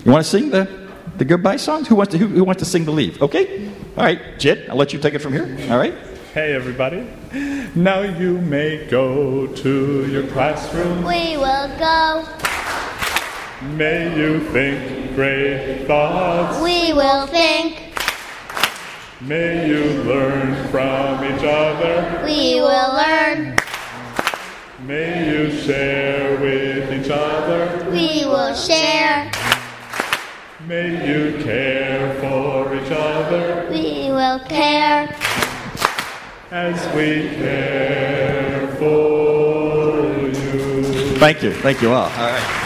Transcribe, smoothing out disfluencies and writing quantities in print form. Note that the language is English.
You want to sing the goodbye songs? Who wants to sing the leave? Okay? All right, Jit, I'll let you take it from here. All right? Hey, everybody. Now you may go to your classroom. We will go. May you think great thoughts. We will think. May you learn from each other. We will learn. May you share with each other. We will share. May you care for each other. We will care. As we care for you. Thank you all. All right.